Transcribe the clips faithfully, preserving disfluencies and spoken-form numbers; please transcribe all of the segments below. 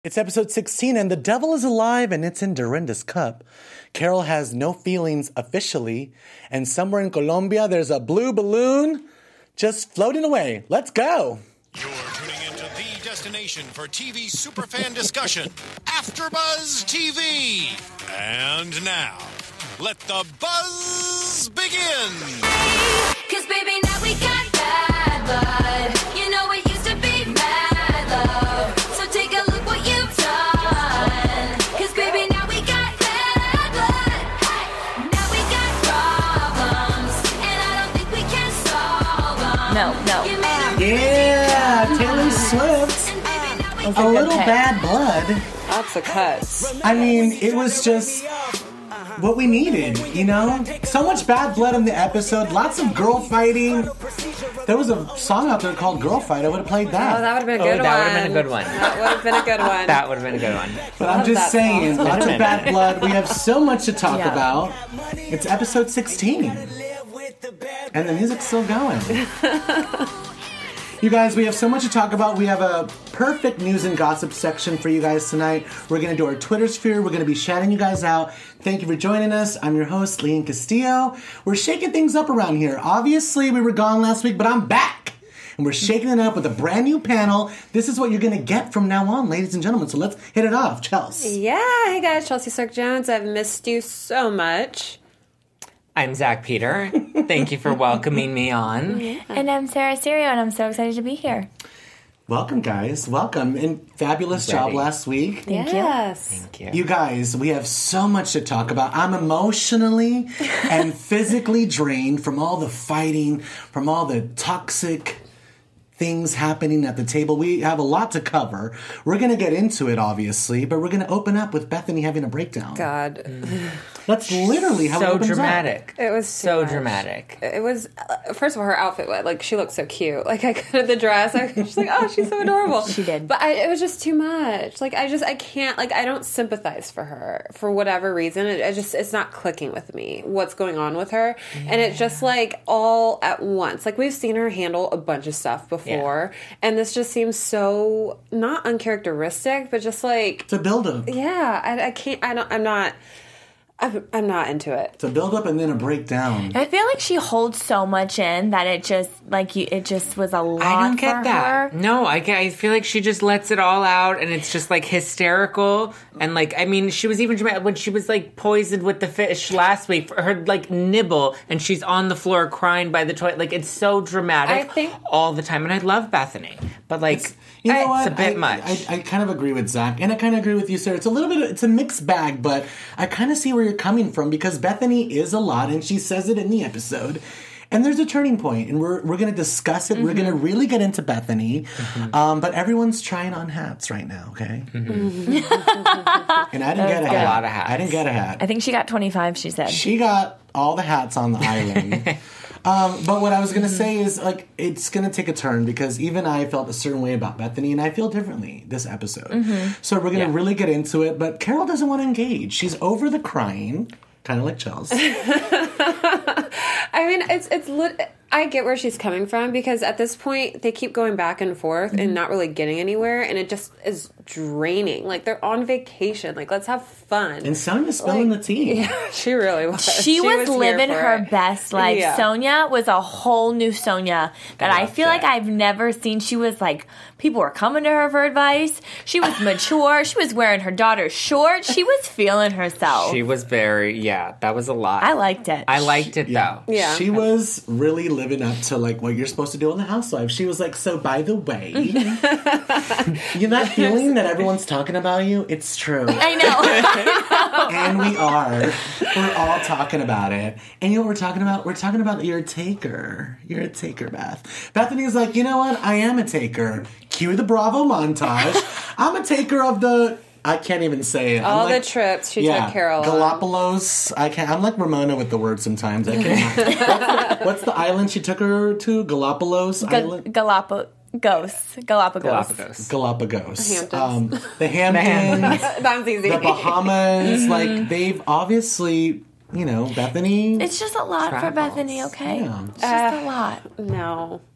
It's episode sixteen, and the devil is alive, and it's in Dorinda's cup. Carol has no feelings officially, and somewhere in Colombia, there's a blue balloon just floating away. Let's go. You're tuning into the destination for T V superfan discussion, AfterBuzz T V. And now, let the buzz begin. Cause baby, now we got bad blood. You know it used to be mad love. So take a look what you've done. Cause baby, now we got bad blood. Hey, now we got problems. And I don't think we can solve them. No, no. You made a Yeah, Taylor Swift. and baby, now we A good little pick. bad blood. Lots of cuts. I mean, it was just what we needed, you know? So much bad blood in the episode, lots of girl fighting. There was a song out there called Girl Fight. I would have played that. Oh, that would have been a Oh, good one. that would have been a good one. That would have been a good one. That would have been a good one. But I'm love just that saying, song. lots of bad blood. We have so much to talk Yeah. about. It's episode sixteen. And the music's still going. You guys, we have so much to talk about. We have a perfect news and gossip section for you guys tonight. We're going to do our Twitter sphere. We're going to be shouting you guys out. Thank you for joining us. I'm your host, Leon Castillo. We're shaking things up around here. Obviously, we were gone last week, but I'm back. And we're shaking it up with a brand new panel. This is what you're going to get from now on, ladies and gentlemen. So let's hit it off. Chelsea. Yeah, hey guys, Chelsea Cirque Jones. I've missed you so much. I'm Zach Peter. Thank you for welcoming me on. And I'm Sarah Serio, and I'm so excited to be here. Welcome, guys. Welcome. And fabulous Ready. job last week. Thank you. Yes. Thank you. You guys, we have so much to talk about. I'm emotionally and physically drained from all the fighting, from all the toxic things happening at the table. We have a lot to cover. We're going to get into it, obviously, but we're going to open up with Bethany having a breakdown. God. That's literally how it so opens up. dramatic. It was too so much. dramatic. It was, uh, first of all, her outfit, like, she looked so cute. Like, I could, the dress, I was just like, oh, she's so adorable. She did. But I, it was just too much. Like, I just, I can't, like, I don't sympathize for her for whatever reason. It, I just, it's not clicking with me what's going on with her. Yeah. And it's just, like, all at once. Like, we've seen her handle a bunch of stuff before. Yeah. And this just seems so, not uncharacteristic, but just, like, It's a build-up. yeah, I, I can't, I don't, I'm not, I'm, I'm not into it. It's a build-up and then a breakdown. I feel like she holds so much in that it just, like, you, it just was a lot I don't for get that. her. No, I, get- I feel like she just lets it all out, and it's just like hysterical. And like, I mean, she was even dramatic when she was like poisoned with the fish last week for her like nibble, and she's on the floor crying by the toilet. Like, it's so dramatic I think- all the time. And I love Bethany, but like, You know it's what? a bit I, much. I, I kind of agree with Zach, and I kind of agree with you, Sarah. It's a little bit, it's a mixed bag, but I kind of see where you're coming from because Bethany is a lot, and she says it in the episode. And there's a turning point, and we're we're going to discuss it. Mm-hmm. We're going to really get into Bethany, mm-hmm. um, but everyone's trying on hats right now, okay? Mm-hmm. And I didn't get a hat. A lot of hats. I didn't get a hat. I think she got twenty-five, she said. She got all the hats on the island. Um, but what I was going to say is, like, it's going to take a turn because even I felt a certain way about Bethany, and I feel differently this episode. Mm-hmm. So we're going to Yeah. really get into it, but Carol doesn't want to engage. She's over the crying, kind of like Chelsea. I mean, it's it's lit- I get where she's coming from because at this point they keep going back and forth and not really getting anywhere, and it just is draining. Like, they're on vacation. Like, let's have fun. And Sonia's spilling Like, the tea. Yeah, she really was. She, was, here living for her it. best life. Yeah. Sonia was a whole new Sonia that I, loved feel like it. I've never seen. She was like, people were coming to her for advice. She was mature. She was wearing her daughter's shorts. She was feeling herself. She was very, yeah, that was a lot. I liked it. I liked it Yeah. though. Yeah. She was really living up to, like, what you're supposed to do on The Housewives. She was like, so by the way, you're not feeling that everyone's talking about you? It's true. I know. And we are. We're all talking about it. And you know what we're talking about? We're talking about you're a taker. You're a taker, Beth. Bethany's like, you know what? I am a taker. Cue the Bravo montage. I'm a taker of the... I can't even say it. I'm All like, the trips she yeah, took Carol on. Galapagos. I can't. I'm like Ramona with the words sometimes. I can't. what's, the, what's the island she took her to? Galapagos Ga- Island? Galapagos. Galapagos. Galapagos. Galapagos. Hamptons. Um, the Hamptons. That's easy. The Bahamas. Like, they've obviously, you know, Bethany. It's just a lot for Travels. Bethany, okay? Yeah. It's just a lot. No.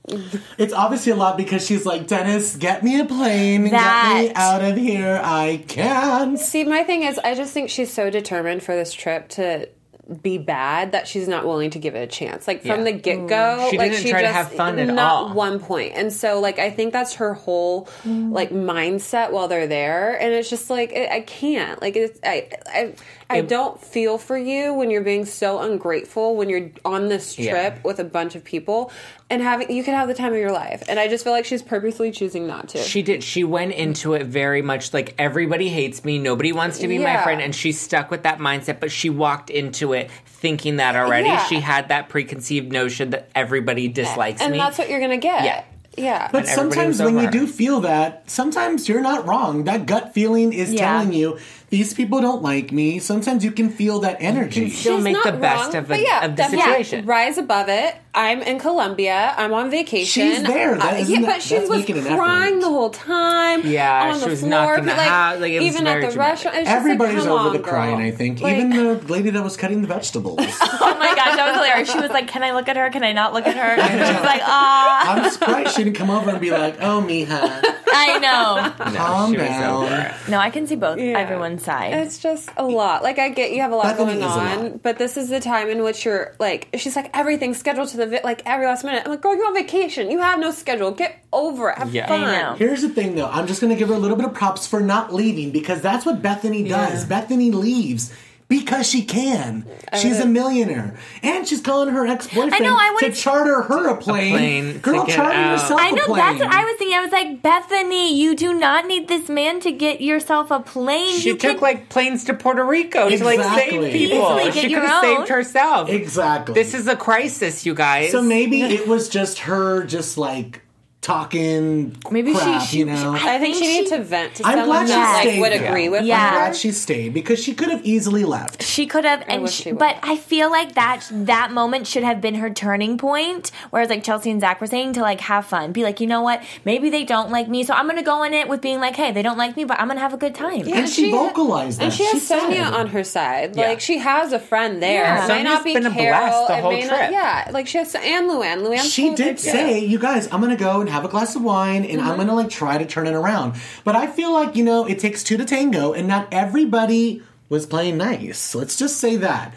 It's obviously a lot because she's like, Dennis, get me a plane. That. Get me out of here. I can't. See, my thing is, I just think she's so determined for this trip to be bad that she's not willing to give it a chance. Like from Yeah. the get go, She like didn't she try to just have fun at not all. one point. And so, like, I think that's her whole like mindset while they're there. And it's just like I I can't. Like, it's I I I It- don't feel for you when you're being so ungrateful when you're on this trip Yeah. with a bunch of people and having you could have the time of your life. And I just feel like she's purposely choosing not to. She did. She went into it very much like everybody hates me, nobody wants to be my Yeah. friend, and she's stuck with that mindset. But she walked into it thinking that already. Yeah. She had that preconceived notion that everybody dislikes and me. that's what you're gonna get. Yeah. Yeah. But And everybody sometimes was when over you her. do feel that, sometimes you're not wrong. That gut feeling is Yeah. telling you, these people don't like me. Sometimes you can feel that energy. still She's make not the best wrong, of, but a, yeah, of the definitely situation. rise above it. I'm in Colombia. I'm on vacation. She's there. That Uh, isn't yeah, that- but she that's was making an crying effort. the whole time. Yeah, on she the was floor, knocking the like, house- like, it was even at very the dramatic. restaurant. It's just Everybody's like, come over on, the girl. crying, I think. Like, Even the lady that was cutting the vegetables. Oh my gosh, that was hilarious. She was like, "Can I look at her? Can I not look at her?" And she was like, "Ah, I'm surprised she didn't come over and be like, oh, mija, I know." calm she was down. over it. No, I can see both Yeah. everyone's side. It's just a lot. Like, I get you have a lot Bethany going is a on, lot. but this is the time in which you're like, she's like, everything's scheduled to the vi- like every last minute. I'm like, girl, you're on vacation. You have no schedule. Get over it. Have Yeah. fun. I know. Here's the thing, though. I'm just going to give her a little bit of props for not leaving because that's what Bethany does. Bethany leaves because she can. She's a millionaire. And she's calling her ex-boyfriend I know, I to would've- charter her a plane. plane to Girl, get charter out. yourself I a know plane. that's what I was thinking. I was like, Bethany, you do not need this man to get yourself a plane. She you took can- like planes to Puerto Rico to like Exactly. save people. Easily get She your could have own. saved herself. Exactly. This is a crisis, you guys. So maybe it was just her just like talking Maybe she- crap, she- you know? I think she think needs she- to vent to I'm someone glad she that like stayed would there. agree with Yeah. I'm her. glad she stayed because she could have easily left. She could have, and wish she, she would. but I feel like that that moment should have been her turning point. Whereas, like Chelsea and Zach were saying, to like have fun, be like, you know what? Maybe they don't like me, so I'm gonna go in it with being like, hey, they don't like me, but I'm gonna have a good time. Yeah, And she she- vocalized that. And she has said Sonia it. on her side. Yeah. Like, she has a friend there. Yeah. It may Sonia's not be been a Carol. blast the it whole may not- trip. yeah, like she has and Luann. Luann. She did say, you guys, I'm going to go and have a glass of wine and Mm-hmm. I'm going to like try to turn it around. But I feel like, you know, it takes two to tango and not everybody was playing nice. Let's just say that.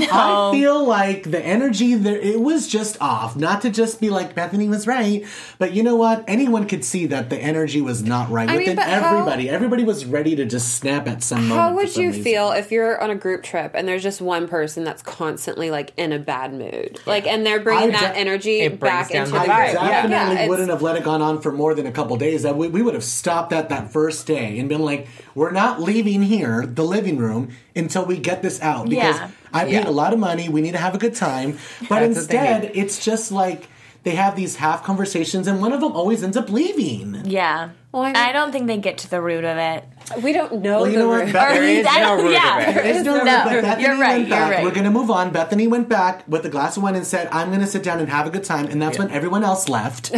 I feel like the energy there, it was just off. Not to just be like Bethany was right, but you know what? Anyone could see that the energy was not right I mean, within but how- everybody. Everybody was ready to just snap at some moment. How for would some you reason. feel if you're on a group trip and there's just one person that's constantly like in a bad mood, like, and they're bringing I that de- energy It brings back down into the the vibe, group? yeah. Definitely Yeah, it's- wouldn't have let it gone on for more than a couple days. That we, we would have stopped at that first day and been like, we're not leaving here, the living room, until we get this out. Because Yeah. I paid Yeah. a lot of money. We need to have a good time. But That's what they instead, need. it's just like they have these half conversations and one of them always ends up leaving. Yeah. Well, I mean- I don't think they get to the root of it. We don't know Well, you the know what? root. Beth- There is I- no root yeah. of it. There is no, No, room, but Bethany you're right, went you're back. right. We're going to move on. Bethany went back with a glass of wine and said, I'm going to sit down and have a good time. And that's when everyone else left.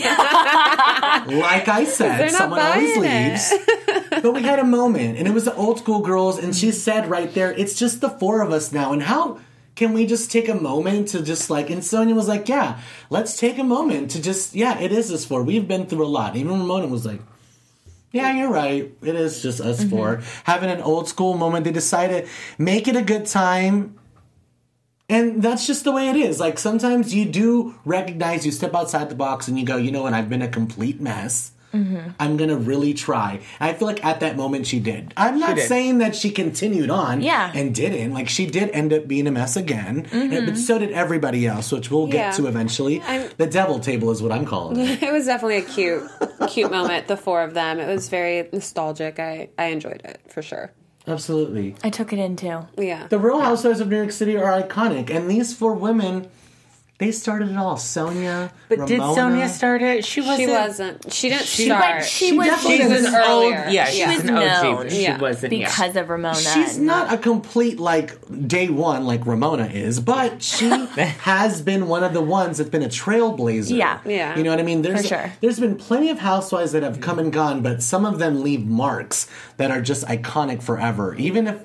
Like I said, They're not someone always buying leaves. But we had a moment, and it was the old school girls, and she said right there, it's just the four of us now. And how can we just take a moment to just like, and Sonia was like, yeah, let's take a moment to just, yeah, it is us four. We've been through a lot. Even Ramona was like, yeah, you're right. It is just us Mm-hmm. four. Having an old school moment. They decided, make it a good time. And that's just the way it is. Like, sometimes you do recognize, you step outside the box and you go, you know what, I've been a complete mess. Mm-hmm. I'm going to really try. And I feel like at that moment she did. I'm not did. saying that she continued on Yeah. and didn't. Like, she did end up being a mess again. And, but so did everybody else, which we'll get Mm-hmm. Yeah. to eventually. I'm- The devil table is what I'm calling it. It was definitely a cute, cute moment. The four of them. It was very nostalgic. I, I enjoyed it for sure. Absolutely. I took it in too. Yeah. The Real Housewives of New York City are iconic, and these four women, they started it all. Sonia, But did Ramona. Sonia start it? She wasn't. She wasn't. She didn't She- start. But she She was definitely She was didn't- an old, earlier. yeah, She she was was an O G. known. She Yeah. wasn't yeah. because of Ramona. She's and- not a complete, like, day one like Ramona is, but she has been one of the ones that's been a trailblazer. Yeah. Yeah. You know what I mean? There's, For sure. There's been plenty of housewives that have come and gone, but some of them leave marks that are just iconic forever. Even if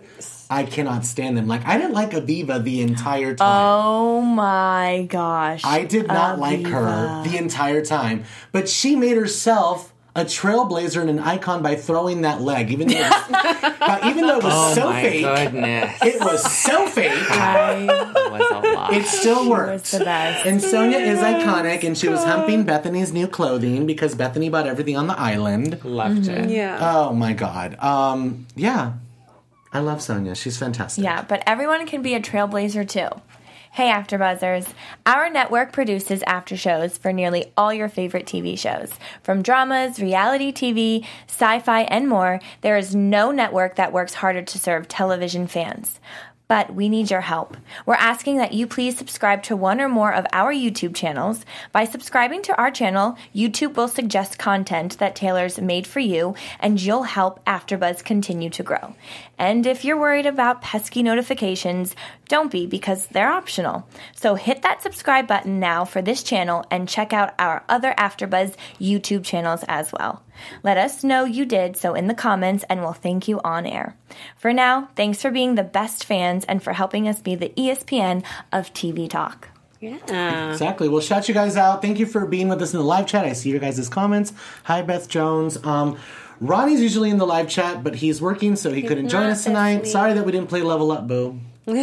I cannot stand them. Like, I didn't like Aviva the entire time. Oh my gosh. I did not like her Aviva. the entire time. But she made herself a trailblazer and an icon by throwing that leg. Even though it was, uh, even though it was Oh so my fake. goodness. It was so fake. I It was a lot. It still was worked. the best. And Sonia is iconic, and she was humping Bethany's new clothing because Bethany bought everything on the island. Loved it. Yeah. Oh my god. Um, yeah. I love Sonia. She's fantastic. Yeah, but everyone can be a trailblazer too. Hey AfterBuzzers, our network produces after shows for nearly all your favorite T V shows. From dramas, reality T V, sci-fi, and more, there is no network that works harder to serve television fans. But we need your help. We're asking that you please subscribe to one or more of our YouTube channels. By subscribing to our channel, YouTube will suggest content that Taylor's made for you, and you'll help AfterBuzz continue to grow. And if you're worried about pesky notifications, don't be, because they're optional. So hit that subscribe button now for this channel and check out our other AfterBuzz YouTube channels as well. Let us know you did so in the comments, and we'll thank you on air. For now, thanks for being the best fans and for helping us be the E S P N of T V talk. Yeah. Exactly. We'll shout you guys out. Thank you for being with us in the live chat. I see your guys' comments. Hi, Beth Jones. Um, Ronnie's usually in the live chat, but he's working, so he couldn't join not us tonight. this Sorry that we didn't play Level Up, boo.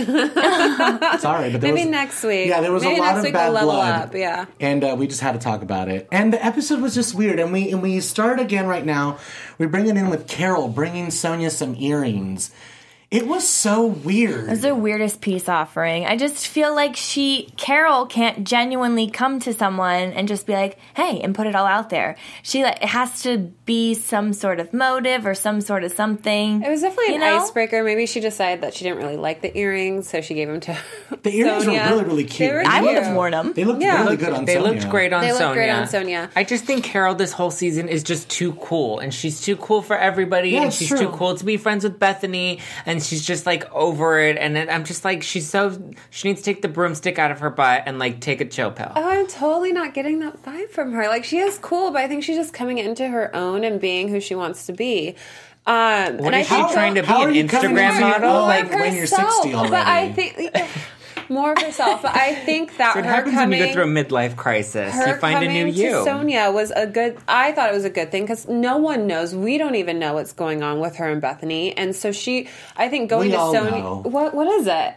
Sorry, but there Maybe was, next week. Yeah, there was Maybe a lot next of week bad we'll level blood. up, yeah. And uh, we just had to talk about it. And the episode was just weird. And we and we start again right now. We bring it in with Carol bringing Sonia some earrings. It was so weird. It's the weirdest peace offering. I just feel like she, Carol, can't genuinely come to someone and just be like, hey, and put it all out there. She, like, it has to be some sort of motive or some sort of something. It was definitely you an know? icebreaker. Maybe she decided that she didn't really like the earrings, so she gave them to The earrings Sonia. were really, really cute. They were I would have cute. worn them. They looked Yeah. really They good on They Sonia. looked great on They looked Sonia. great on Sonia. I just think Carol this whole season is just too cool, and she's too cool for everybody, Yeah, and it's she's true. too cool to be friends with Bethany, and she's just like over it. And then I'm just like, she's so she needs to take the broomstick out of her butt and like take a chill pill. Oh, I'm totally not getting that vibe from her. Like, she is cool, but I think she's just coming into her own and being who she wants to be. Um, What and I is she think trying to be, how an are you coming Instagram into your model? own? Like, Like, when you're herself, sixty But I already. think more of herself. But I think that what her happens coming, when you go through a midlife crisis? her You find a coming new to you. Sonia was a good. I thought it was a good thing because no one knows. We don't even know what's going on with her and Bethany, and so she. I think going We to all Sonia. know. What what is it?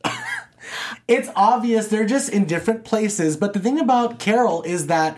It's obvious they're just in different places. But the thing about Carol is that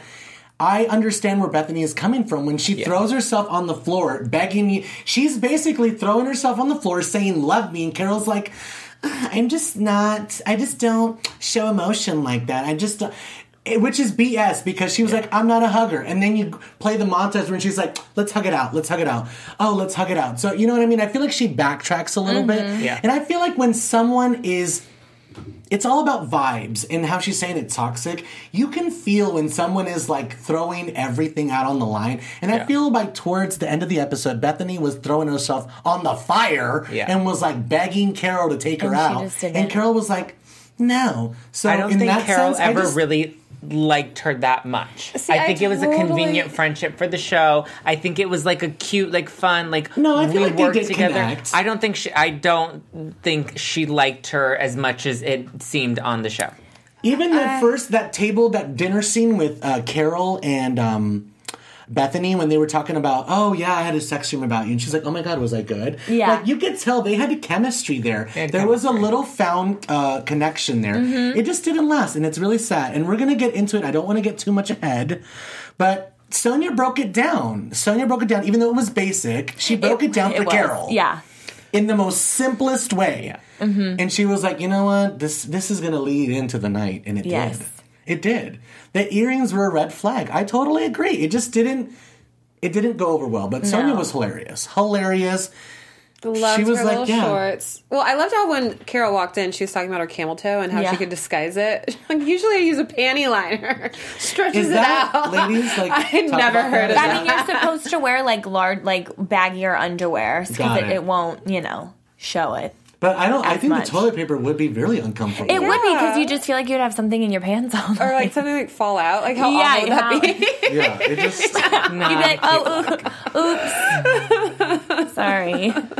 I understand where Bethany is coming from when she throws herself on the floor, begging you. She's basically throwing herself on the floor, saying, love me. And Carol's like, I'm just not, I just don't show emotion like that. I just don't. Which is B S because she was like, I'm not a hugger. And then you play the montage when she's like, let's hug it out. Let's hug it out. Oh, let's hug it out. So, you know what I mean? I feel like she backtracks a little bit. Yeah. And I feel like when someone is... It's all about vibes and how she's saying it's toxic. You can feel when someone is like throwing everything out on the line. And I Yeah. feel like towards the end of the episode, Bethany was throwing herself on the fire Yeah. and was like begging Carol to take her And she out. just didn't. And Carol was like, no. So I don't in think that Carol sense, I ever just- really liked her that much. See, I I think it was a totally- convenient friendship for the show. I think it was like a cute, like fun, like No, I feel we like they worked did together. connect. I don't think she. I don't think she liked her as much as it seemed on the show. Even that first, that table, that dinner scene with uh, Carol and um, Bethany when they were talking about, oh yeah, I had a sex dream about you. And she's like, oh my God, was I good? Yeah. Like, you could tell they had a chemistry there. had There was a chemistry. little found uh, connection there. Mm-hmm. It just didn't last, and it's really sad. And we're going to get into it. I don't want to get too much ahead, but Sonia broke it down. Sonia broke it down, even though it was basic. She broke it, down for was. Carol. Yeah. In the most simplest way. And she was like, you know what? This this is going to lead into the night. And it Yes. did. It did. The earrings were a red flag. I totally agree. It just didn't, it didn't go over well. But Sonia was hilarious. Hilarious. Loved She was her like, little yeah. shorts. Well, I loved how when Carol walked in, she was talking about her camel toe and how Yeah. she could disguise it. Like, usually I use a panty liner. Stretches Is that, it out. ladies, like, I had talk never about heard of that? I that. mean, you're supposed to wear like large, like baggier underwear Got because it, it. it won't, you know, show it. But I don't, I As think much. the toilet paper would be really uncomfortable. It would be because Yeah. you just feel like you'd have something in your pants all Or like something like fall out. Like how Yeah, awful would that how- be? Yeah, it just, Nah, You'd be like, oh, oo- oops. Sorry.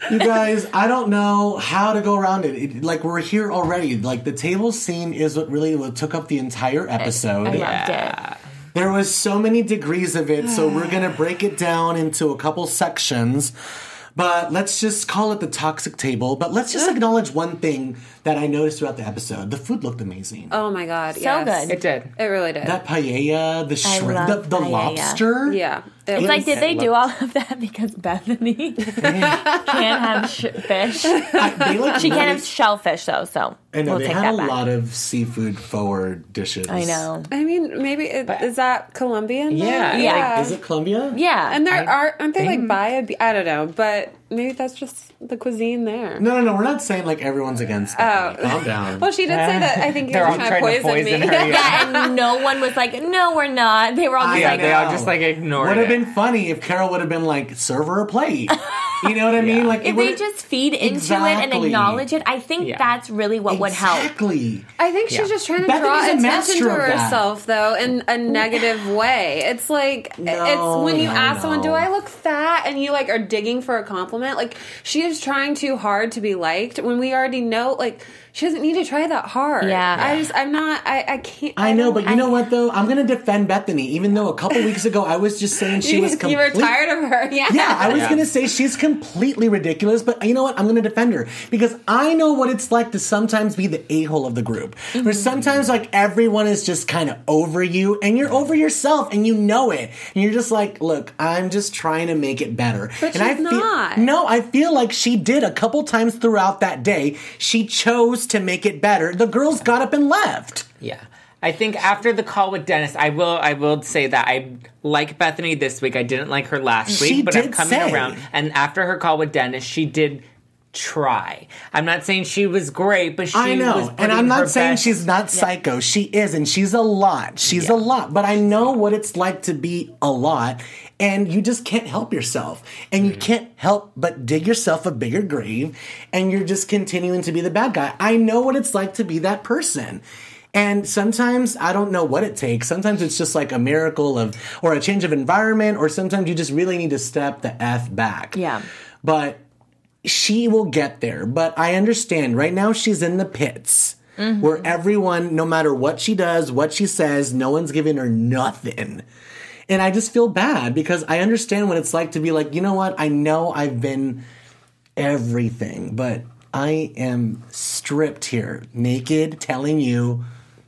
You guys, I don't know how to go around it. it. Like, we're here already. Like, the table scene is what really what took up the entire episode. I loved it. There was so many degrees of it, so we're going to break it down into a couple sections. But let's just call it the toxic table. But let's just acknowledge one thing that I noticed throughout the episode. The food looked amazing. Oh my god, So yes. good. It did. It really did. That paella, the I shrimp, the, love the paella. lobster. yeah. It It's was- like, did they do all of that because Bethany can't have sh- fish? I, they like She really, can't have shellfish, though, so I know, we'll they take had that a back. lot of seafood forward dishes. I know. I mean, maybe it, is that Colombian? though? Yeah, Yeah. Is it Colombia? Yeah. And there I are aren't they like think- by a be- I don't know, but maybe that's just the cuisine there. No, no, no. We're not saying like everyone's against Bethany. Oh. Calm down. Well, she did say that. I think you They're were all trying to trying to poison, poison me. her, yeah. Yeah, and no one was like, no, we're not. They were all just I Yeah, like, they all know. just like ignored Would have it. been funny if Carol would have been like, serve her a plate. You know what I mean? Like, it if they would've- just feed into it and Exactly. acknowledge it, I think Yeah. that's really what would help. Exactly. I think she's Yeah. just trying to Bethany's draw a attention master to of that. herself, though, in a negative way. It's like No, it's when you no, ask someone, "Do no. I look fat?" and you like are digging for a compliment. Like she is trying too hard to be liked when we already know, like she doesn't need to try that hard. Yeah. I just, I'm not. I, I can't. I know, don't- but you I- know what though? I'm gonna defend Bethany, even though a couple weeks ago I was just saying she was you complete. were tired of her. Yeah. Yeah, I was Yeah. gonna say she's completely ridiculous, but you know what? I'm gonna defend her because I know what it's like to sometimes be the a-hole of the group. Where sometimes like everyone is just kind of over you and you're over yourself and you know it. And you're just like, look, I'm just trying to make it better. But and I she's feel, not. No, I feel like she did a couple times throughout that day. She chose to make it better. The girls got up and left. Yeah. I think after the call with Dennis, I will I will say that I like Bethany this week. I didn't like her last She week, but I'm did coming say. around. And after her call with Dennis, she did try. I'm not saying she was great, but she I know, was and putting I'm her not saying best- she's not psycho. She is, and she's a lot. She's Yeah. a lot. But I know what it's like to be a lot, and you just can't help yourself. And you can't help but dig yourself a bigger grave, and you're just continuing to be the bad guy. I know what it's like to be that person. And sometimes I don't know what it takes. Sometimes it's just like a miracle of, or a change of environment, or sometimes you just really need to step the F back. Yeah. But she will get there. But I understand right now she's in the pits where everyone, no matter what she does, what she says, no one's giving her nothing. And I just feel bad because I understand what it's like to be like, you know what? I know I've been everything, but I am stripped here, naked, telling you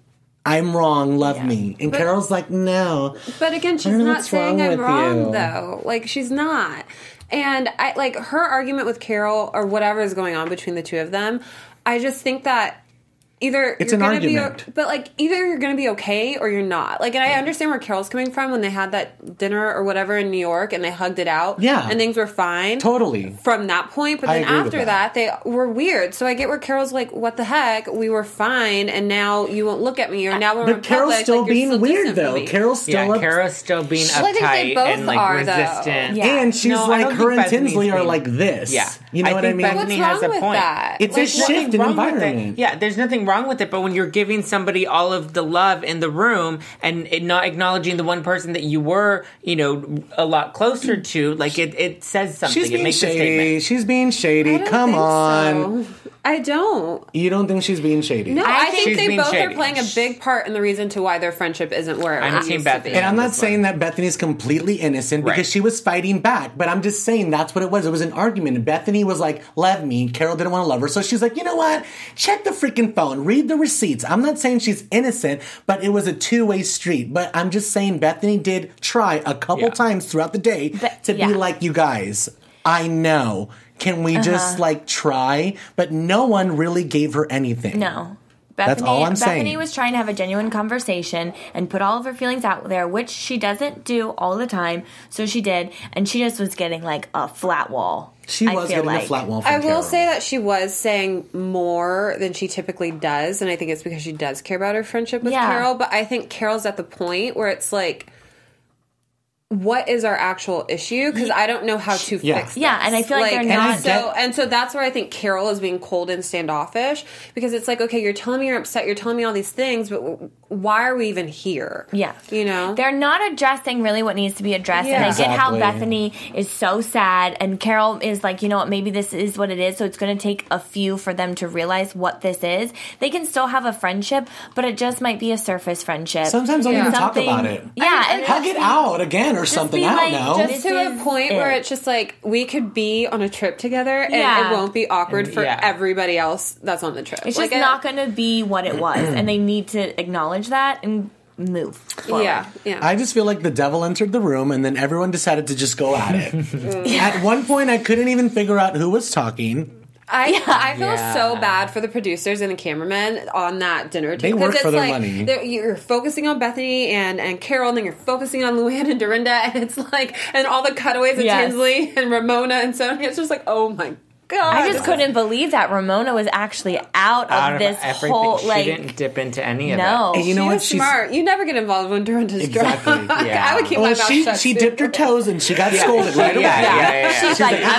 I'm wrong, love me. And Carol's like, no. But again, she's don't know not what's saying wrong I'm with wrong you. though. Like she's not. And I like her argument with Carol or whatever is going on between the two of them. I just think that either It's you're an gonna argument. be, o- but like either you're going to be okay or you're not. Like, and I understand where Carol's coming from when they had that dinner or whatever in New York and they hugged it out. Yeah. and things were fine. Totally. From that point, but I then agree with after that. that. they were weird. So I get where Carol's like, "What the heck? We were fine, and now you won't look at me, or now we're in But Carol's public, still like, you're being still weird distant from though. me." Carol's still Yeah, up- Kara's still being Well, I think they uptight both and like are, though. resistant. Yeah. And she's No, I like, don't her think Bethany's intensely are being- like this. Yeah. You know I what I think mean? Bethany What's has wrong a with point. that? It's a Like, shift Nothing in wrong with it. environment. Yeah, there's nothing wrong with it, but when you're giving somebody all of the love in the room and it not acknowledging the one person that you were, you know, a lot closer to, like it, it says something. She's it being makes a shady. statement. She's being I shady. don't Come think on. so. I don't. You don't think she's being shady? No, I I, think think she's they being both shady. are playing a big part in the reason to why their friendship isn't where it I'm used Team to Bethany. be. And I'm not this saying one. that Bethany's completely innocent because Right. she was fighting back, but I'm just saying that's what it was. It was an argument. And Bethany was like, love me. Carol didn't want to love her. So she's like, you know what? Check the freaking phone. Read the receipts. I'm not saying she's innocent, but it was a two-way street. But I'm just saying Bethany did try a couple Yeah. times throughout the day But- to yeah. be like, you guys, I know. Can we just like try? But no one really gave her anything. No. That's Bethany, all I'm Bethany saying. was trying to have a genuine conversation and put all of her feelings out there, which she doesn't do all the time. So she did, and she just was getting like a flat wall. She I was feel getting like. a flat wall from I will Carol. say that she was saying more than she typically does, and I think it's because she does care about her friendship with Yeah. Carol. But I think Carol's at the point where it's like, what is our actual issue? Because I don't know how to Yeah. fix this. Yeah, and I feel like they're and not- So, get- and so that's where I think Carol is being cold and standoffish, because it's like, okay, you're telling me you're upset, you're telling me all these things, but w- why are we even here? Yeah. You know? They're not addressing really what needs to be addressed. And I Yeah. get how Exactly. Bethany is so sad, and Carol is like, you know what, maybe this is what it is, so it's going to take a few for them to realize what this is. They can still have a friendship, but it just might be a surface friendship. Sometimes don't Yeah. even talk Something- about it. Yeah, and Hug it out again or something. be I don't like, know. Just This to a is point where it. it's just like we could be on a trip together and Yeah. it won't be awkward And- for yeah. everybody else that's on the trip. It's Like, just it- not going to be what it was, and they need to acknowledge that and move forward. Yeah, yeah. I just feel like the devil entered the room and then everyone decided to just go at it. At one point, I couldn't even figure out who was talking. I I feel Yeah. so bad for the producers and the cameramen on that dinner They table. work 'cause for it's their like money. they're- You're focusing on Bethany and, and Carol, and then you're focusing on Luann and Dorinda, and it's like, and all the cutaways of Yes. Tinsley and Ramona and Sonia. It's just like, oh my god! I just couldn't believe that Ramona was actually out of Out of this everything. whole, she like, didn't dip into any of no. And you know She what? was smart. You never get involved when Dorinda's Exactly. drunk. Yeah. I would keep Well, my mouth she shut. she too. dipped her toes and she got scolded right away. Yeah, yeah, yeah, yeah. She's like,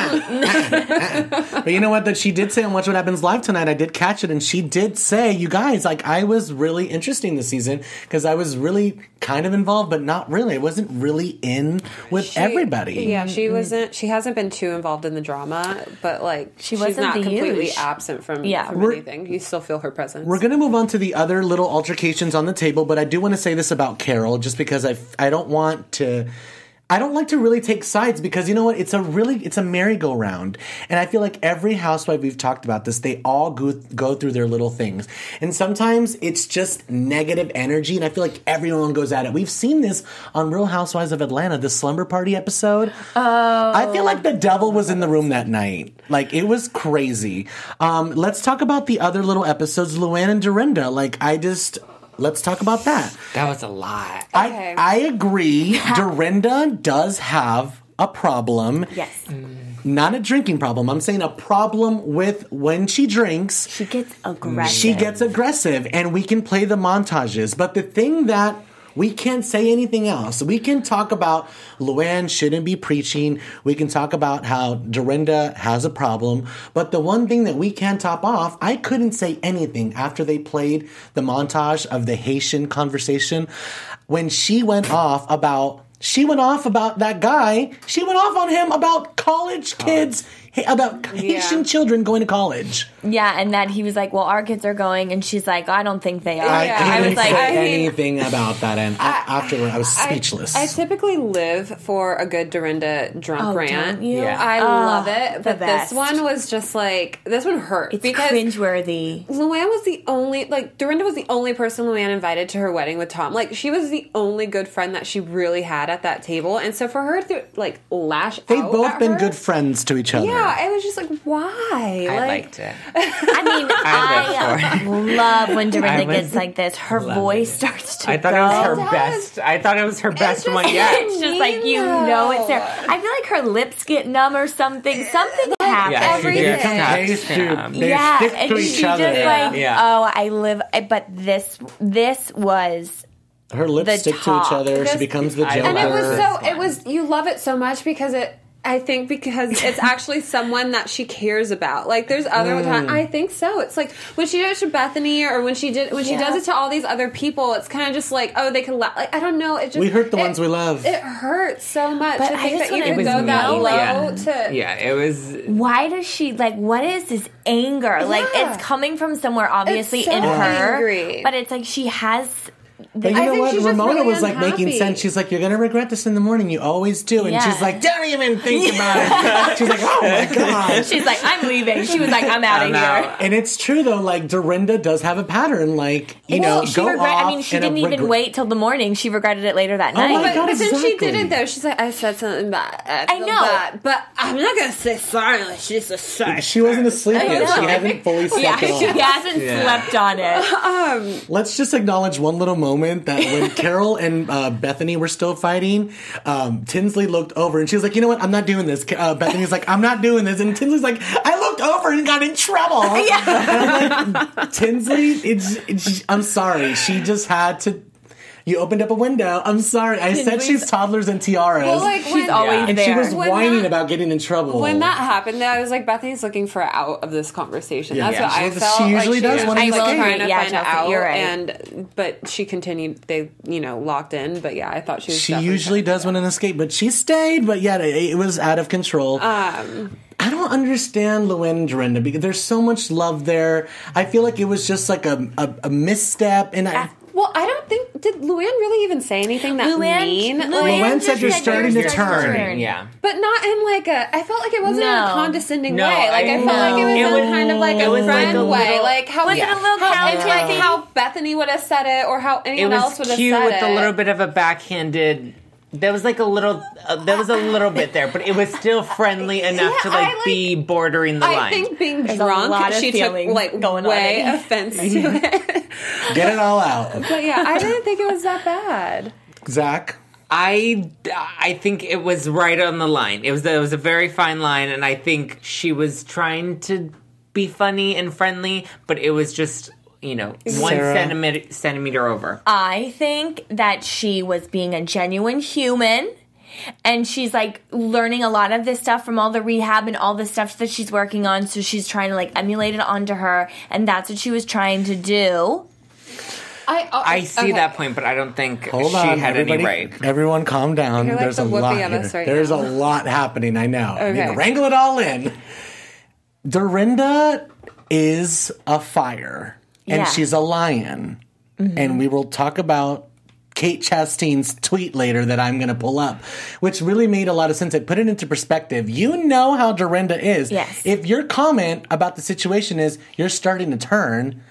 I'm, But you know what? That she did say on Watch What Happens Live tonight. I did catch it, and she did say, "You guys, like, I was really interesting this season because I was really kind of involved, but not really. I wasn't really in with She- everybody." Yeah, she wasn't. She hasn't been too involved in the drama, but like She she's wasn't not the completely huge. absent from, Yeah. from We're- anything. You still feel her presence. We're going to move on to the other little altercations on the table, but I do want to say this about Carol, just because I, I don't want to. I don't like to really take sides because you know what? It's a really, it's a merry-go-round. And I feel like every housewife we've talked about this, they all go, go through their little things. And sometimes it's just negative energy, and I feel like everyone goes at it. We've seen this on Real Housewives of Atlanta, the slumber party episode. Oh. I feel like the devil was in the room that night. Like, it was crazy. Um, let's talk about the other little episodes, Luann and Dorinda. Like, I just... Let's talk about that. That was a lot. Okay. I I agree. Dorinda does have a problem. yes. Not a drinking problem. I'm saying a problem with when she drinks. She gets aggressive. She gets aggressive, and we can play the montages. But the thing that we can't say anything else. We can talk about Luann shouldn't be preaching. We can talk about how Dorinda has a problem. But the one thing that we can't top off, I couldn't say anything after they played the montage of the Haitian conversation. When she went off about, she went off about that guy. She went off on him about college kids, about Haitian children going to college. Yeah, and that he was like, well, our kids are going, and she's like, I don't think they are. I Yeah, couldn't I was say like, I mean- anything about that, and a- afterward I was speechless. I, I typically live for a good Dorinda drunk Oh, rant. don't you? Yeah. I Oh, love it, the but best. this one was just like this one hurt It's because cringeworthy. Luann was the only, like, Dorinda was the only person Luann invited to her wedding with Tom. Like, she was the only good friend that she really had at that table. And so for her to, like, lash They've out both at been her- good friends to each other. Yeah, it was just like, why? I like, liked it. I mean, I I love when Dorinda I was gets like this. Her voice starts to I thought go. it was her does. best. I thought it was her best just- one yet. It's just like you know it's there. I feel like her lips get numb or something. Something happens. Yeah, she everything. gets They touched, do. um, They yeah, stick and to she each other. just like, Yeah. oh, I live. But this, this was Her lips the stick to top. each other. She This- becomes the I Joker. And it was This so, one. it was, you love it so much because it, I think because it's actually someone that she cares about. Like, there's other Mm. times, I think so. It's like when she did it to Bethany or when she did, when she Yeah. does it to all these other people, it's kind of just like, oh, they can laugh. Like, I don't know. It just, We hurt the it- ones we love. It hurts so much But to I think just that you wanna can know, go that low yeah. to. Yeah, it was. why does she like? What is this anger? Like Yeah. it's coming from somewhere obviously so in her, angry. but it's like she has. But you I know think what? she's just Ramona really was like making unhappy. sense. She's like, "You're gonna regret this in the morning. You always do." And Yeah. she's like, "Don't even think about it." She's like, "Oh my god." She's like, I'm leaving. She was like, I'm out of I'm here. out. And it's true though. Like Dorinda does have a pattern. Like you Well, know, she go regret. off. I mean, she in a didn't even regret- wait till the morning. She regretted it later that Oh my night. But, God, but then she exactly. did it though. She's like, I said something bad. I, I feel know. bad, but I'm not gonna say sorry. Like she's a sorry. She wasn't asleep I yet. She know. hadn't fully Yeah, slept she it off. hasn't Yeah. slept on it. Let's just acknowledge one little moment that when Carol and uh, Bethany were still fighting, um, Tinsley looked over and she was like, "You know what? I'm not doing this." Uh, Bethany's like, "I'm not doing this," and Tinsley's like, "I looked over and got in trouble." Yeah. And I'm like, Tinsley, it's, it's. I'm sorry. She just had to. You opened up a window. I'm sorry. I said Tinsley's- she's toddlers and tiaras. Well, like, She's when- always and there. she was When whining that- about getting in trouble. When that happened, I was like, Bethany's looking for out of this conversation. Yeah. That's Yeah. what I She- felt. she like usually she does was when like he's trying scared. to Yeah, find Chelsea, out, you're right. and but she continued. They, you know, locked in. But yeah, I thought she was. She definitely usually trying does to win an escape, but she stayed. But yeah, it, it was out of control. Um, I don't understand Luann and Dorinda because there's so much love there. I feel like it was just like a, a, a misstep, and I. Well, I don't think did Luann really even say anything that Luann- mean? Luann Like, Luann just said you're said starting you're to starting turn. Yeah. but not in like a. I felt like it wasn't in No. a condescending No, way. Like I, I felt know. like it was It in was- kind of like it a was like friend a way, little- like how Was it a little how, Callie and, like thing? how Bethany would have said it, or how It anyone else would was have cute said with it. a little bit of a backhanded. There was like a little. Uh, there was a little bit there, but it was still friendly enough Yeah, to like, I, like- be bordering the I line. think being There's a drunk, lot of she took feelings like going on way in here. offense to it. Get it all out. But yeah, I didn't think it was that bad. Zach? I, I think it was right on the line. It was it was a very fine line, and I think she was trying to be funny and friendly, but it was just, you know, one Sarah? centimeter centimeter over. I think that she was being a genuine human. And she's like learning a lot of this stuff from all the rehab and all the stuff that she's working on. So she's trying to like emulate it onto her. And that's what she was trying to do. I oh, I see okay. that point, but I don't think Hold she on, had everybody. any right. Everyone calm down. You're like There's the a Whoopi lot of here. us right There's now. a lot happening, I know. I need to Okay. wrangle it all in. Dorinda is a fire. And Yeah. she's a lion. And we will talk about Kate Chastain's tweet later that I'm going to pull up, which really made a lot of sense. It put it into perspective. You know how Dorinda is. Yes. If your comment about the situation is you're starting to turn,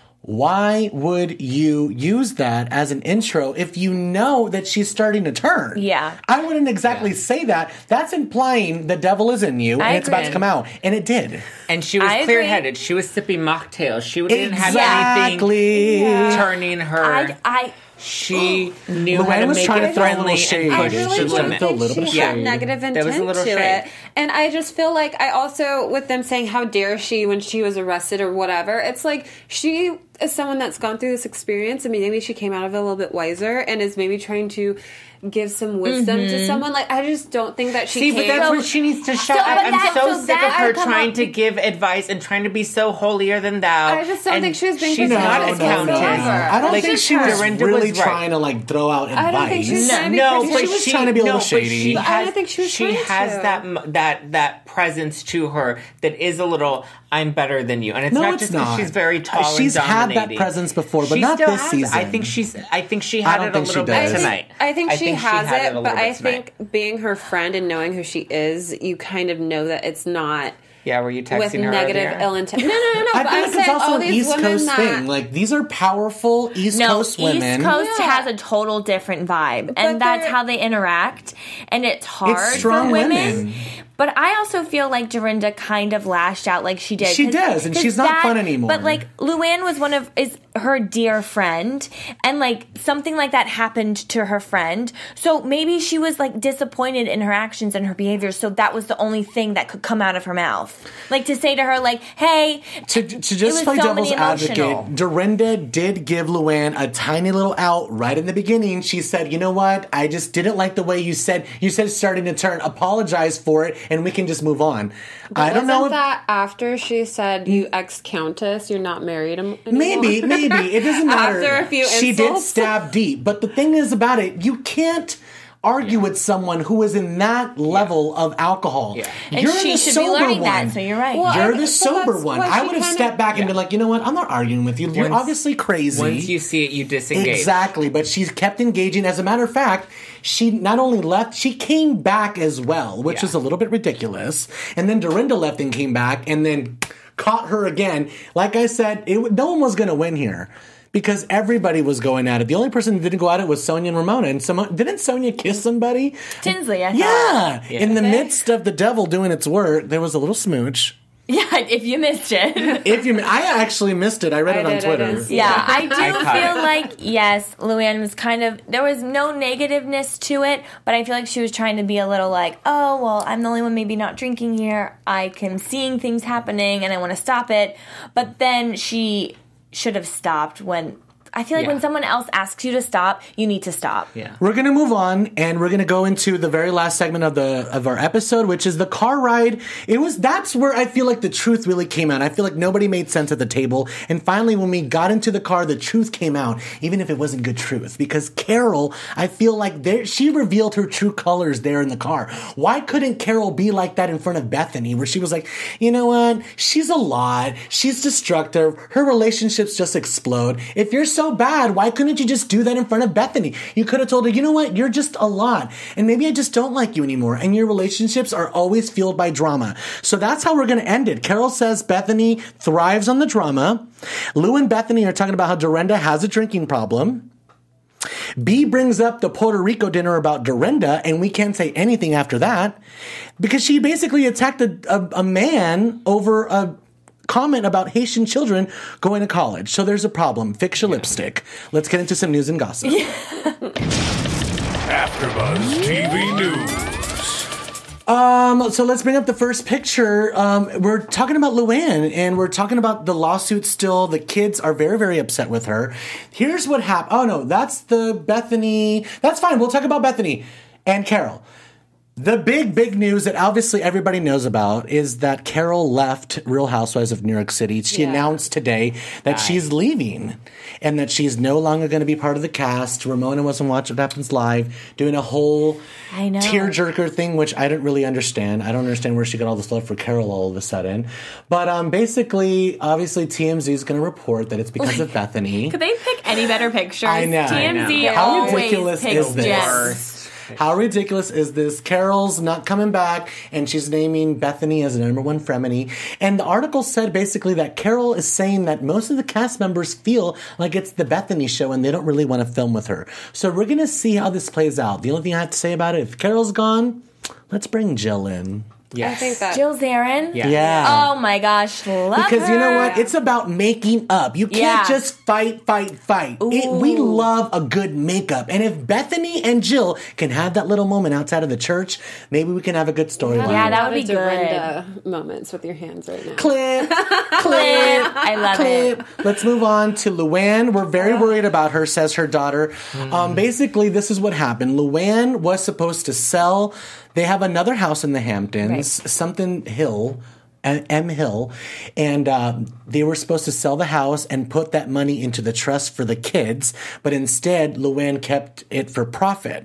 why would you use that as an intro if you know that she's starting to turn? Yeah. I wouldn't exactly say that. That's implying the devil is in you and I it's about to agree. come out. And it did. And she was I agree. clear-headed. She was sipping mocktails. She didn't have Exactly. anything turning her. I, I, She knew Luann how to was make trying it to throw a little friendly shade. and I push She really was the trying don't to limit. throw a think little she bit of had shade. negative There was a intent little to shade. it. And I just feel like I also, with them saying, how dare she when she was arrested or whatever, it's like she is someone that's gone through this experience and maybe she came out of it a little bit wiser and is maybe trying to give some wisdom to someone. Like, I just don't think that she See, but came. that's where she needs to shut So, up. but I'm that- so, so sick that of her would come trying up- to give advice and trying to be so holier than thou. I just don't and think she was being She's presented not as as so counted. clever. I don't Like, think she was Dorinda really was right. trying to like throw out advice. I don't think she was trying to be No, presented- but She was she trying to be a little no, but shady. She But has, I don't think she was trying has to. that m- that that presence to her that is a little I'm better than you, and it's No, not it's just 'cause not. she's very tall. She's and had that dominating. presence before, but She not still this has it. season. I think she's. I think she I had don't it a think she little bit does. tonight. I think she she has had it, a little but bit I tonight. think being her friend and knowing who she is, you kind of know that it's not Yeah, were you texting with her negative earlier? ill intent. No, no, no, no. I but feel I'm like it's saying also all an these East women Coast that, thing. Like these are powerful East no, Coast women. East Coast Yeah. has a total different vibe, and that's they're- how they interact, and it's hard strong for women. women. But I also feel like Dorinda kind of lashed out like she did. She 'Cause- does, and 'cause she's not fun anymore. But like Luann was one of is her dear friend, and like something like that happened to her friend. So maybe she was like disappointed in her actions and her behavior. So that was the only thing that could come out of her mouth, like to say to her, like, "Hey." To, to It just was play so devil's many emotional. advocate, Dorinda did give Luann a tiny little out right in the beginning. She said, "You know what? I just didn't like the way you said you said it's starting to turn. Apologize for it, and we can just move on." I don't know if that after she said, "You ex countess, you're not married am- anymore." maybe, maybe it doesn't matter. After a few she did insults. stab deep, but the thing is about it, you can't argue with someone who is in that level of alcohol. Yeah. And You're she the should be sober learning one. that, so you're right. Well, You're I- the so sober that's one. why I she would have kinda- stepped back and Yeah. been like, you know what? I'm not arguing with you. You're Once- obviously crazy. Once you see it, you disengage. Exactly, but she's kept engaging. As a matter of fact, she not only left, she came back as well, which Yeah. is a little bit ridiculous. And then Dorinda left and came back and then caught her again. Like I said, it, no one was going to win here because everybody was going at it. The only person that didn't go at it was Sonia and Ramona. And Simone, didn't Sonia kiss somebody? Tinsley, I thought. Yeah. Yeah. In the midst of the devil doing its work, there was a little smooch. Yeah, if you missed it. If you, I actually missed it. I read I it on did, I Twitter. didn't see Yeah, I do I caught feel it. like, yes, Luann was kind of, there was no negativeness to it, but I feel like she was trying to be a little like, oh, well, I'm the only one maybe not drinking here. I am seeing things happening and I want to stop it. But then she should have stopped when I feel like Yeah. when someone else asks you to stop, you need to stop. Yeah. We're gonna move on, and we're gonna go into the very last segment of the of our episode, which is the car ride. It was that's where I feel like the truth really came out. I feel like nobody made sense at the table, and finally, when we got into the car, the truth came out, even if it wasn't good truth. Because Carol, I feel like there she revealed her true colors there in the car. Why couldn't Carol be like that in front of Bethany, where she was like, you know what? She's a lot. She's destructive. Her relationships just explode. If you're so bad, why couldn't you just do that in front of Bethany? You could have told her, you know what? You're just a lot. And maybe I just don't like you anymore. And your relationships are always fueled by drama. So that's how we're going to end it. Carol says Bethany thrives on the drama. Lou and Bethany are talking about how Dorinda has a drinking problem. B brings up the Puerto Rico dinner about Dorinda, and we can't say anything after that because she basically attacked a, a, a man over a comment about Haitian children going to college. So there's a problem. Fix your lipstick. Let's get into some news and gossip. AfterBuzz T V News. Um, so let's bring up the first picture. Um, we're talking about Luann, and we're talking about the lawsuit still. The kids are very, very upset with her. Here's what happened. Oh, no, that's the Bethany. That's fine. We'll talk about Bethany and Carol. The big, big news that obviously everybody knows about is that Carol left Real Housewives of New York City. She Yeah. announced today that she's leaving and that she's no longer going to be part of the cast. Ramona wasn't watching What Happens Live, doing a whole I know. tearjerker thing, which I didn't really understand. I don't understand where she got all this love for Carol all of a sudden. But um, basically, obviously, T M Z is going to report that it's because of Bethany. Could they pick any better pictures? I know. T M Z I know. How always ridiculous picks is this? gems. How ridiculous is this? Carol's not coming back, and she's naming Bethany as the number one frenemy. And the article said basically that Carol is saying that most of the cast members feel like it's the Bethany show and they don't really want to film with her. So we're going to see how this plays out. The only thing I have to say about it, if Carol's gone, let's bring Jill in. Yes. I think that Jill Zarin? Yeah. Yeah. Oh my gosh, love Because you know her. what? It's about making up. You can't Yeah. just fight, fight, fight. It, we Ooh. love a good makeup. And if Bethany and Jill can have that little moment outside of the church, maybe we can have a good storyline. Yeah, that a lot would of be good. Dorinda moments with your hands right now. Clip, clip, I love clip. it. Let's move on to Luann. We're very worried about her, says her daughter. Um, basically, this is what happened. Luann was supposed to sell. They have another house in the Hamptons, Right. something Hill, uh, M Hill, and um, they were supposed to sell the house and put that money into the trust for the kids, but instead, Luann kept it for profit.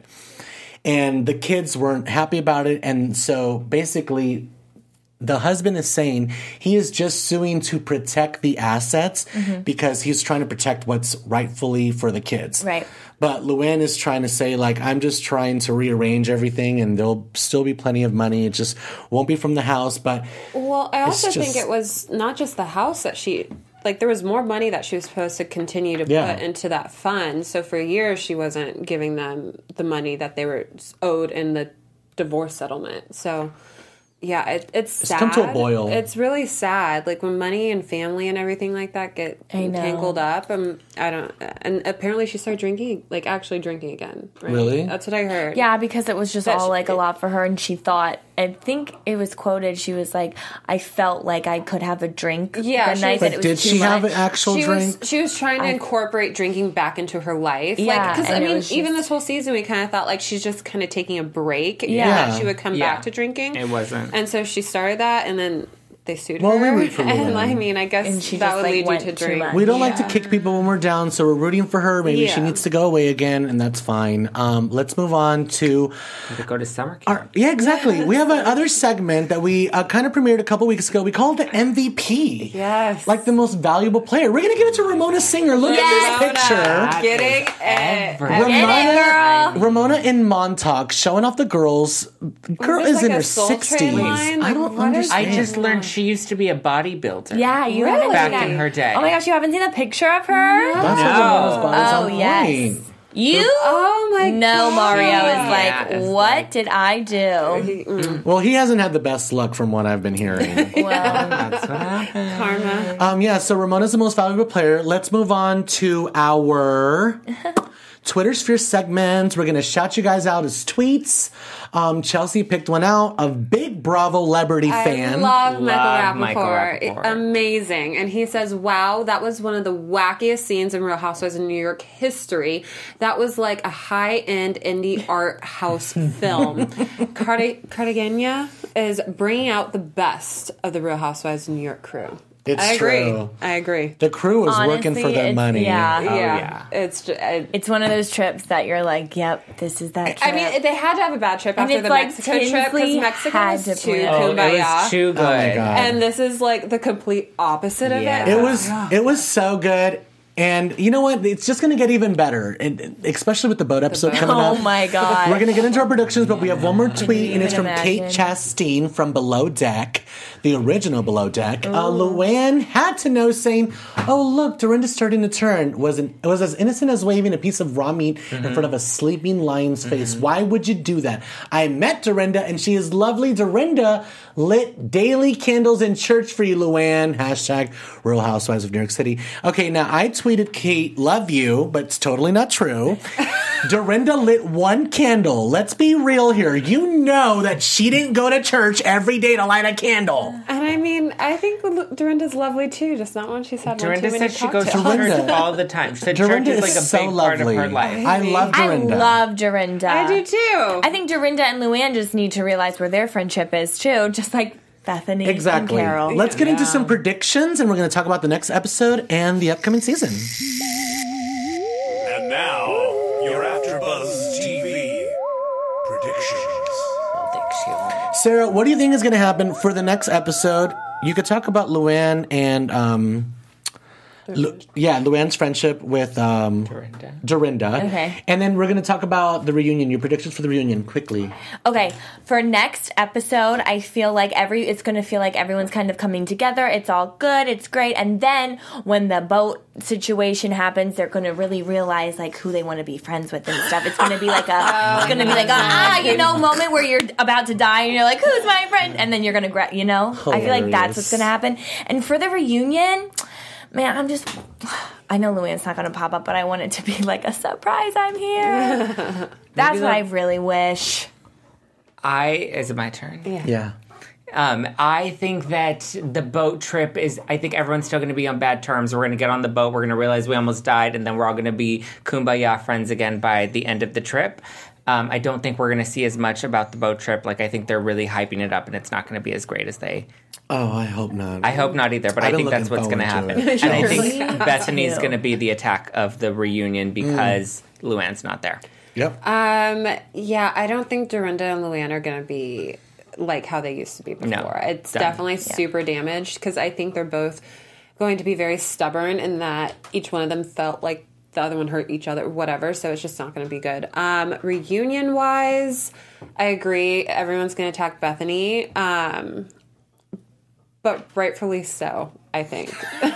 And the kids weren't happy about it, and so basically, the husband is saying he is just suing to protect the assets because he's trying to protect what's rightfully for the kids. Right. But Luann is trying to say, like, I'm just trying to rearrange everything and there'll still be plenty of money. It just won't be from the house. But Well, I also It's think just- it was not just the house that she like. There was more money that she was supposed to continue to Yeah. put into that fund. So for years, she wasn't giving them the money that they were owed in the divorce settlement. So. Yeah, it, it's It's sad. come to a boil. It's really sad. Like when money and family and everything like that get I know. tangled up. Um, I don't. And apparently, she started drinking, like actually drinking again. Right? Really? That's what I heard. Yeah, because it was just That all she- like a lot for her, and she thought. I think it was quoted. She was like, "I felt like I could have a drink Yeah, the she night was- that but it was did too she have much." an actual she drink? was she was trying to incorporate drinking back into her life. Yeah, like because I and it mean, was even just- this whole season, we kind of thought like she's just kind of taking a break. and Yeah. that she would come Yeah. back to drinking. It wasn't. and so she started that, and then they sued Well, we her. root for and Luann. I mean, I guess And she that just, would like, lead you went to too drink. much. We don't like to Yeah. kick people when we're down, so we're rooting for her. Maybe she Yeah. needs to go away again, and that's fine. Um, let's move on to To go to summer camp. our. Yeah, exactly. We have another segment that we uh, kind of premiered a couple weeks ago. We call it the M V P. Yes. Like the most valuable player. We're going to give it to Ramona Singer. Look at this picture. Getting it. Everything. Ramona, Ramona in Montauk showing off the girls. Girl this is like in a her Soul Train sixties. line? I Like, don't what is understand. I just learned she used to be a bodybuilder. Yeah, you Really? haven't Back seen in that. her day. Oh my gosh, you haven't seen a picture of her? That's why No. Ramona's body's Oh on yes. point. You? Oh my No, Mario is Yeah, like, it's what like- did I do? Well, he hasn't had the best luck from what I've been hearing. Well, That's what happened. Karma. um, yeah, so Ramona's the most valuable player. Let's move on to our Twitter Sphere segments. We're going to shout you guys out as tweets. Um, Chelsea picked one out. A big Bravo celebrity fan. I love, Love Michael Michael Rappaport. Rappaport. Amazing. And he says, wow, that was one of the wackiest scenes in Real Housewives of New York history. That was like a high-end indie art house film. Cart- Cartagena is bringing out the best of the Real Housewives of New York crew. It's I agree. true. I agree. The crew was Honestly, working for their it's- money. yeah. Oh, yeah. yeah. It's just, I, It's one of those trips that you're like, yep, this is that trip. I mean, they had to have a bad trip And after it's the like Mexico trip because Tinsley Mexico had was to too plan. Oh, it kumbaya. was too good. Oh my God. And this is like the complete opposite of Yeah. it. It was it was so good. And you know what? It's just going to get even better, and especially with the boat episode boat. coming up. Oh my God. We're going to get into our predictions, but we have one more tweet, and it's from even Kate imagine. Chastain from Below Deck, the original Below Deck. Uh, Luann had to know, saying, "Oh look, Dorinda's starting to turn." Was an, it was as innocent as waving a piece of raw meat in front of a sleeping lion's face. Why would you do that? I met Dorinda, and she is lovely. Dorinda lit daily candles in church for you, Luann. Hashtag Real Housewives of New York City. Okay, now I tweeted, Kate, love you, but it's totally not true. Dorinda lit one candle. Let's be real here. You know that she didn't go to church every day to light a candle. And I mean, I think Lu- Dorinda's lovely too, just not when she's had Dorinda one too many said she goes to cocktails. Dorinda- church all the time. She said Dorinda church is is like a so big lovely. part of her life. I love I Dorinda. love Dorinda. I do too. I think Dorinda and Luann just need to realize where their friendship is too, just like Bethany Exactly. and Carol. Let's get into Yeah. some predictions, and we're going to talk about the next episode and the upcoming season. And now, your AfterBuzz T V predictions. Sarah, what do you think is going to happen for the next episode? You could talk about Luann and, um, Lu- yeah, Luann's friendship with um, Dorinda. Dorinda. Okay. And then we're going to talk about the reunion, your predictions for the reunion, quickly. Okay, for next episode, I feel like every it's going to feel like everyone's kind of coming together. It's all good, it's great, and then when the boat situation happens, they're going to really realize like who they want to be friends with and stuff. It's going to be like a, it's going to be like a ah, you know, moment where you're about to die and you're like, who's my friend? And then you're going to, gra- you know, I feel like that's what's going to happen. And for the reunion. Man, I'm just, I know Luann's not going to pop up, but I want it to be like a surprise, I'm here. That's what I really wish. I, is it my turn? Yeah. Um, I think that the boat trip is, I think everyone's still going to be on bad terms. We're going to get on the boat, we're going to realize we almost died, and then we're all going to be kumbaya friends again by the end of the trip. Um, I don't think we're going to see as much about the boat trip. Like, I think they're really hyping it up, and it's not going to be as great as they... Oh, I hope not. I hope not either, but I've I been think that's looking what's going to forward happen. to it. And I think Really? Bethany's Cute. going to be the attack of the reunion because Luann's not there. Yep. Um, yeah, I don't think Dorinda and Luann are going to be like how they used to be before. No, it's done. definitely super damaged because I think they're both going to be very stubborn in that each one of them felt like the other one hurt each other, whatever. So it's just not going to be good. Um, reunion wise, I agree. Everyone's going to attack Bethany. Um, but rightfully so, I think. so No.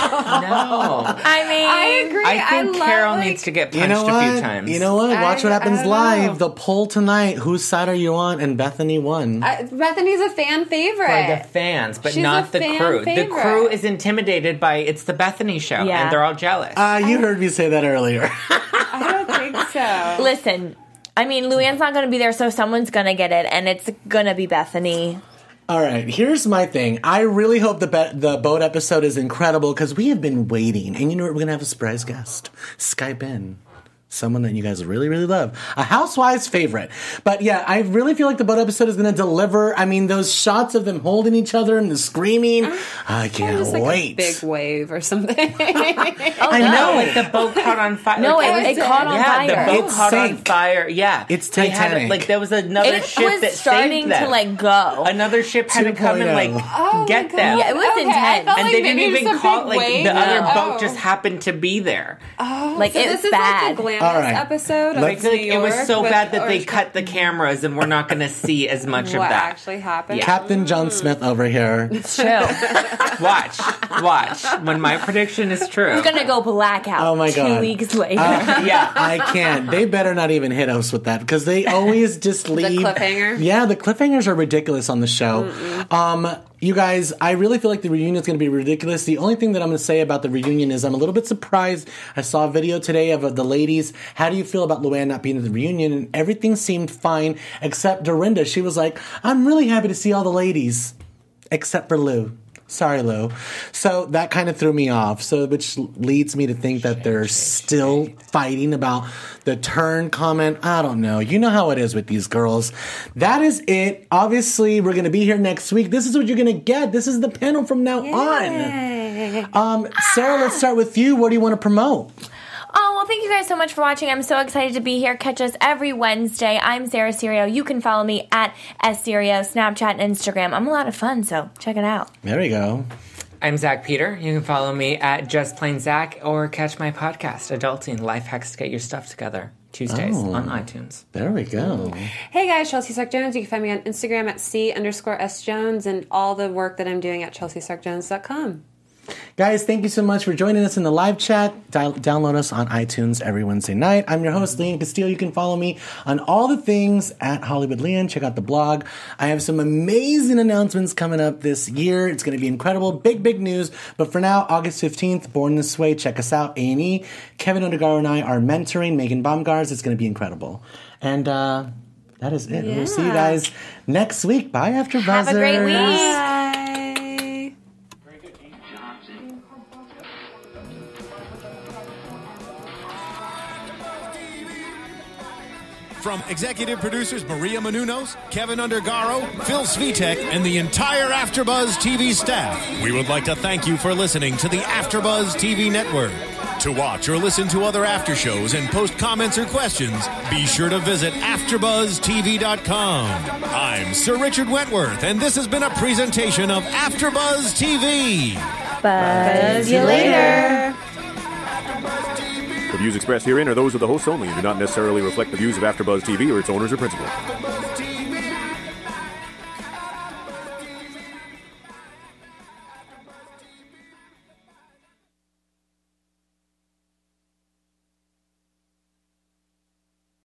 I mean, I agree. I think love, Carol like- needs to get punched You know a few what? times. You know what? Watch I- what happens I don't live. know. The poll tonight. Whose side are you on? And Bethany won. I, Bethany's a fan favorite. For the fans, but She's not a the fan crew. favorite. The crew is intimidated by it's the Bethany show, Yeah. and they're all jealous. Uh, you heard me say that earlier. I don't think so. listen, I mean, Luann's not going to be there, so someone's going to get it, and it's going to be Bethany. All right, here's my thing. I really hope the be- the boat episode is incredible because we have been waiting. And you know what? We're going to have a surprise guest. Skype in. Someone that you guys really, really love. A Housewives favorite. But yeah, I really feel like the boat episode is going to deliver. I mean, those shots of them holding each other and the screaming. I can't Just like wait. a big wave or something. I no, know. like the boat caught on fire. No, like, it, it caught on yeah, fire. the boat It caught on sank. fire. Yeah, It's They had it- Titanic. like there was another It ship was that starting saved them. to like go. Another ship had to come and like two get God. them. Yeah, it was Okay, I intense. felt and like they didn't maybe it even was a call big like wave. the other No. boat just happened to be there. like so it this was is bad. like the Glamorous All right. episode. Of Let's- I feel like New it was York so with bad that they Orange cut the cameras and we're not going to see as much of what that. actually happened. Yeah. Captain John Smith over here. It's true. Watch, watch. When my prediction is true. It's gonna go blackout. Oh my two God. weeks later. yeah. I can't. They better not even hit us with that because they always just leave. cliffhanger? Yeah, the cliffhangers are ridiculous on the show. Um, You guys, I really feel like the reunion is going to be ridiculous. The only thing that I'm going to say about the reunion is I'm a little bit surprised. I saw a video today of uh, the ladies. How do you feel about Luann not being at the reunion? And everything seemed fine except Dorinda. She was like, I'm really happy to see all the ladies. Except for Lou. Sorry, Lou. So that kind of threw me off. So, which leads me to think that they're still fighting about the turn comment. I don't know. You know how it is with these girls. That is it. Obviously, we're going to be here next week. This is what you're going to get. This is the panel from now Yay. on. Um, Sarah, let's start with you. What do you want to promote? Oh, well, thank you guys so much for watching. I'm so excited to be here. Catch us every Wednesday. I'm Sarah Serio. You can follow me at S Serio, Snapchat, and Instagram. I'm a lot of fun, so check it out. There we go. I'm Zach Peter. You can follow me at Just Plain Zach or catch my podcast, Adulting, Life Hacks to Get Your Stuff Together, Tuesdays Oh. on iTunes. There we go. Hey guys, Chelsea Sark Jones. You can find me on Instagram at C underscore S Jones and all the work that I'm doing at chelsea sark jones dot com. Guys, thank you so much for joining us in the live chat. Di- download us on iTunes every Wednesday night. I'm your host, Leon Castillo. You can follow me on all the things at Hollywood Leon. Check out the blog. I have some amazing announcements coming up this year. It's going to be incredible. Big, big news. But for now, August fifteenth, Born This Way. Check us out, A and E. Kevin Undergaro and I are mentoring Megan Baumgars. It's going to be incredible. And uh, that is it. Yeah. We'll see you guys next week. Bye, After Buzzers. Have a great week. Bye. From executive producers Maria Menounos, Kevin Undergaro, Phil Svitek, and the entire AfterBuzz T V staff, we would like to thank you for listening to the AfterBuzz T V network. To watch or listen to other after shows and post comments or questions, be sure to visit after buzz T V dot com. I'm Sir Richard Wentworth, and this has been a presentation of AfterBuzz T V. Buzz you later. The views expressed herein are those of the hosts only and do not necessarily reflect the views of AfterBuzz T V or its owners or principals.